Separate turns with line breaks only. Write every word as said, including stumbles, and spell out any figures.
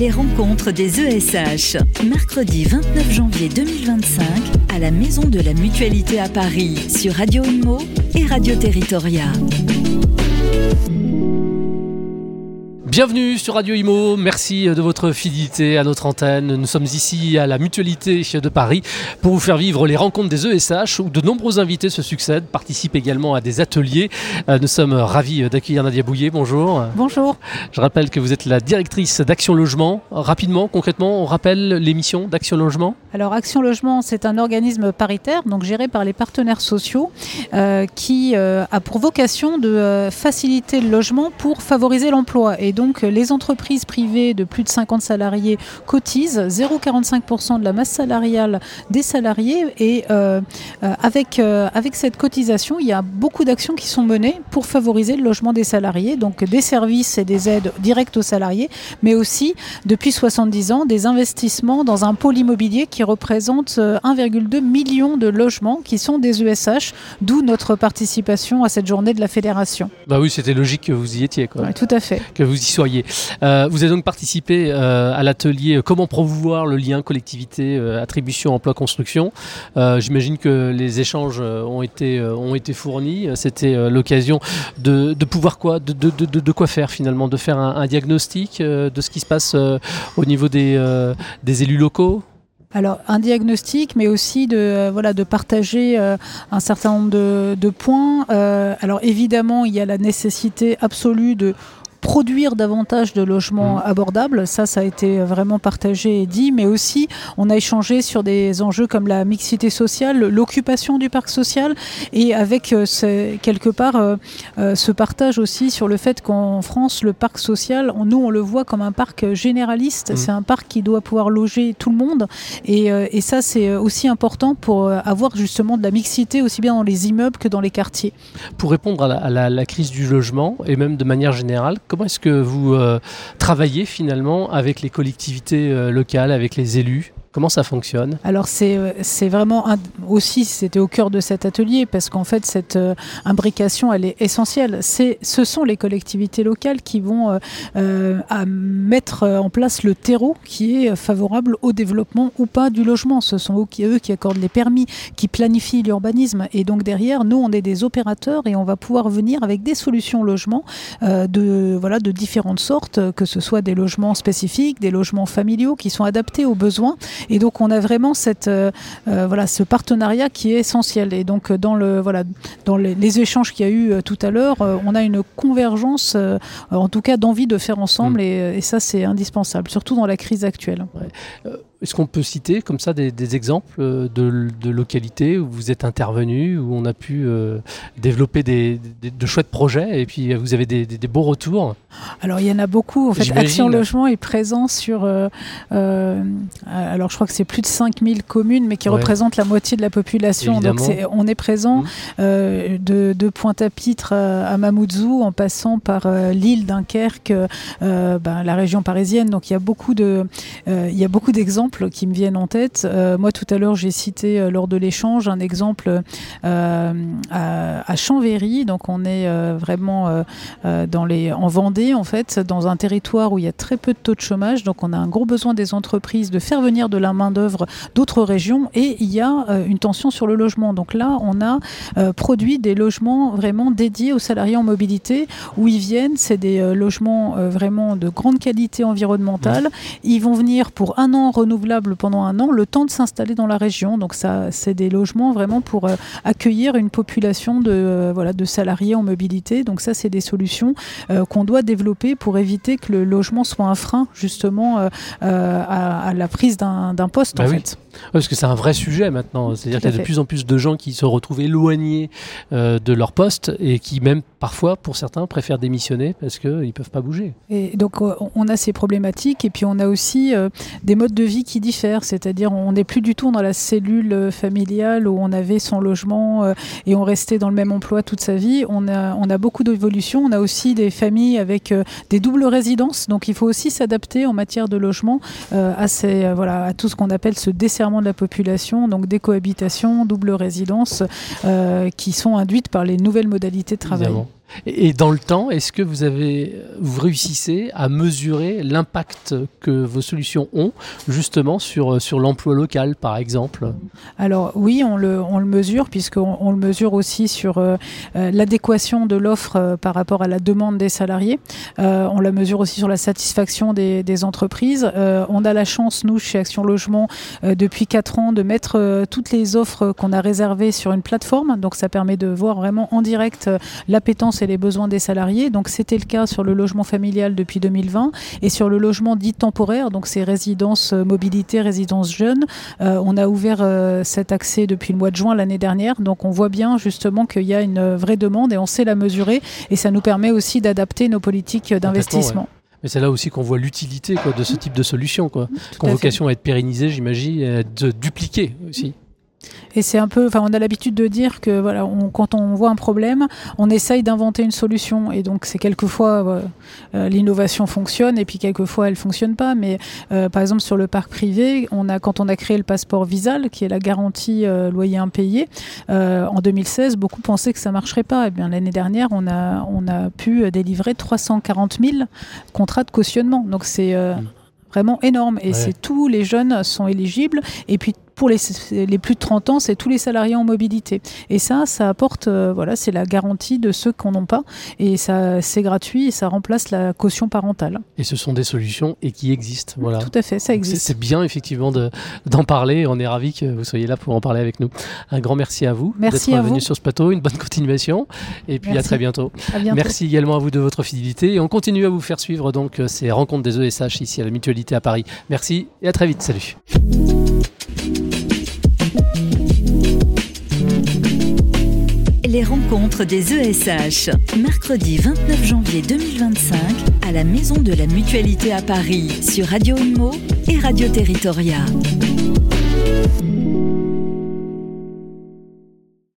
Les rencontres des E S H. Mercredi vingt-neuf janvier deux mille vingt-cinq à la Maison de la Mutualité à Paris sur Radio Imo et Radio Territoria.
Bienvenue sur Radio Imo, merci de votre fidélité à notre antenne. Nous sommes ici à la Mutualité de Paris pour vous faire vivre les rencontres des E S H où de nombreux invités se succèdent, participent également à des ateliers. Nous sommes ravis d'accueillir Nadia Bouillet, bonjour.
Bonjour.
Je rappelle que vous êtes la directrice d'Action Logement. Rapidement, concrètement, on rappelle les missions d'Action Logement ?
Alors Action Logement, c'est un organisme paritaire, donc géré par les partenaires sociaux, euh, qui euh, a pour vocation de euh, faciliter le logement pour favoriser l'emploi. Et donc Donc, les entreprises privées de plus de cinquante salariés cotisent zéro virgule quarante-cinq pour cent de la masse salariale des salariés et euh, euh, avec, euh, avec cette cotisation, il y a beaucoup d'actions qui sont menées pour favoriser le logement des salariés, donc des services et des aides directes aux salariés, mais aussi, depuis soixante-dix ans, des investissements dans un pôle immobilier qui représente un virgule deux million de logements qui sont des E S H, d'où notre participation à cette journée de la Fédération.
Bah oui, c'était logique que vous y étiez, quoi.
Oui, tout à fait.
Que vous y soyez. Euh, vous avez donc participé euh, à l'atelier euh, Comment promouvoir le lien collectivité, euh, attribution, emploi, construction. Euh, j'imagine que les échanges euh, ont, été, euh, ont été fournis. C'était euh, l'occasion de, de pouvoir quoi de, de, de, de quoi faire finalement, de faire un, un diagnostic euh, de ce qui se passe euh, au niveau des, euh, des élus locaux.
Alors un diagnostic, mais aussi de, euh, voilà, de partager euh, un certain nombre de, de points. Euh, alors évidemment, il y a la nécessité absolue de produire davantage de logements mmh. abordables, ça, ça a été vraiment partagé et dit, mais aussi on a échangé sur des enjeux comme la mixité sociale, l'occupation du parc social, et avec euh, ce, quelque part euh, euh, ce partage aussi sur le fait qu'en France, le parc social, on, nous on le voit comme un parc généraliste, mmh. c'est un parc qui doit pouvoir loger tout le monde, et, euh, et ça c'est aussi important pour avoir justement de la mixité aussi bien dans les immeubles que dans les quartiers.
Pour répondre à la, à la, la crise du logement, et même de manière générale, comment est-ce que vous euh, travaillez finalement avec les collectivités euh, locales, avec les élus ? Comment ça fonctionne ? Alors
c'est, c'est vraiment un, aussi, c'était au cœur de cet atelier parce qu'en fait cette euh, imbrication elle est essentielle. C'est, ce sont les collectivités locales qui vont euh, euh, à mettre en place le terreau qui est favorable au développement ou pas du logement. Ce sont eux qui, eux qui accordent les permis, qui planifient l'urbanisme et donc derrière nous on est des opérateurs et on va pouvoir venir avec des solutions logement euh, de, voilà, de différentes sortes, que ce soit des logements spécifiques, des logements familiaux qui sont adaptés aux besoins. Et donc on a vraiment cette, euh, euh, voilà, ce partenariat qui est essentiel. Et donc dans, le, voilà, dans les, les échanges qu'il y a eu euh, tout à l'heure, euh, on a une convergence, euh, en tout cas d'envie de faire ensemble, mmh. et, et ça c'est indispensable, surtout dans la crise actuelle.
Ouais. Euh, est-ce qu'on peut citer comme ça des, des exemples de, de localités où vous êtes intervenu, où on a pu euh, développer des, des, de chouettes projets et puis vous avez des, des, des beaux retours ?
Alors il y en a beaucoup. En fait,
J'imagine.
Action Logement est présent sur, euh, euh, alors je crois que c'est plus de cinq mille communes, mais qui ouais. représentent la moitié de la population. Évidemment. Donc c'est, on est présent mmh. euh, de, de Pointe-à-Pitre à Mamoudzou, en passant par euh, Lille, Dunkerque, euh, ben, la région parisienne. Donc il y a beaucoup de, euh, il y a beaucoup d'exemples qui me viennent en tête. Euh, moi, tout à l'heure, j'ai cité euh, lors de l'échange un exemple euh, à, à Chambéry. Donc, on est euh, vraiment euh, euh, dans les, en Vendée, en fait, dans un territoire où il y a très peu de taux de chômage. Donc, on a un gros besoin des entreprises de faire venir de la main-d'œuvre d'autres régions et il y a euh, une tension sur le logement. Donc là, on a euh, produit des logements vraiment dédiés aux salariés en mobilité où ils viennent. C'est des euh, logements euh, vraiment de grande qualité environnementale. Ils vont venir pour un an renouvelable pendant un an, le temps de s'installer dans la région. Donc ça, c'est des logements vraiment pour euh, accueillir une population de, euh, voilà, de salariés en mobilité. Donc ça, c'est des solutions euh, qu'on doit développer pour éviter que le logement soit un frein justement euh, euh, à, à la prise d'un, d'un poste bah en
oui.
fait.
Parce que c'est un vrai sujet maintenant. C'est-à-dire qu'il y a de plus en plus de gens qui se retrouvent éloignés euh, de leur poste et qui même parfois, pour certains, préfèrent démissionner parce qu'ils ne peuvent pas bouger.
Et donc on a ces problématiques et puis on a aussi euh, des modes de vie qui diffèrent. C'est-à-dire on n'est plus du tout dans la cellule familiale où on avait son logement euh, et on restait dans le même emploi toute sa vie. On a, on a beaucoup d'évolutions. On a aussi des familles avec euh, des doubles résidences. Donc il faut aussi s'adapter en matière de logement euh, à, ces, euh, voilà, à tout ce qu'on appelle ce desserrement de la population, donc des cohabitations, double résidence, euh, qui sont induites par les nouvelles modalités de travail.
Évidemment. Et dans le temps, est-ce que vous avez, vous réussissez à mesurer l'impact que vos solutions ont justement sur, sur l'emploi local, par exemple?
Alors oui, on le, on le mesure, puisqu'on on le mesure aussi sur euh, l'adéquation de l'offre euh, par rapport à la demande des salariés. Euh, on la mesure aussi sur la satisfaction des, des entreprises. Euh, on a la chance, nous, chez Action Logement, euh, depuis quatre ans, de mettre euh, toutes les offres qu'on a réservées sur une plateforme. Donc ça permet de voir vraiment en direct euh, l'appétence et les besoins des salariés. Donc c'était le cas sur le logement familial depuis deux mille vingt et sur le logement dit temporaire, donc c'est résidence mobilité, résidence jeune. Euh, on a ouvert euh, cet accès depuis le mois de juin l'année dernière. Donc on voit bien justement qu'il y a une vraie demande et on sait la mesurer et ça nous permet aussi d'adapter nos politiques d'investissement.
Ouais. Mais c'est là aussi qu'on voit l'utilité quoi, de ce type de solution, quoi. Qui ont vocation à être pérennisées, j'imagine, et à être dupliquées aussi.
Et c'est un peu, enfin, on a l'habitude de dire que voilà, on, quand on voit un problème, on essaye d'inventer une solution. Et donc, c'est quelquefois euh, l'innovation fonctionne et puis quelquefois elle fonctionne pas. Mais euh, par exemple sur le parc privé, on a quand on a créé le passeport Visal, qui est la garantie euh, loyer impayé, euh, en deux mille seize, beaucoup pensaient que ça marcherait pas. Et bien l'année dernière, on a on a pu délivrer trois cent quarante mille contrats de cautionnement. Donc c'est euh, mmh. vraiment énorme. Et ouais. c'est tous les jeunes sont éligibles. Et puis pour les, les plus de trente ans, c'est tous les salariés en mobilité. Et ça, ça apporte, euh, voilà, c'est la garantie de ceux qui n'en ont pas. Et ça, c'est gratuit et ça remplace la caution parentale.
Et ce sont des solutions et qui existent. Voilà.
Tout à fait, ça existe.
C'est, c'est bien effectivement de, d'en parler. On est ravis que vous soyez là pour en parler avec nous. Un grand merci à vous
merci
d'être
à
venu
vous.
sur ce plateau. Une bonne continuation. Et puis
merci.
à très bientôt.
À bientôt.
Merci également à vous de votre fidélité. Et on continue à vous faire suivre donc ces rencontres des E S H ici à la Mutualité à Paris. Merci et à très vite. Salut.
Les rencontres des E S H, mercredi vingt-neuf janvier deux mille vingt-cinq, à la Maison de la Mutualité à Paris, sur Radio Imo et Radio Territoria.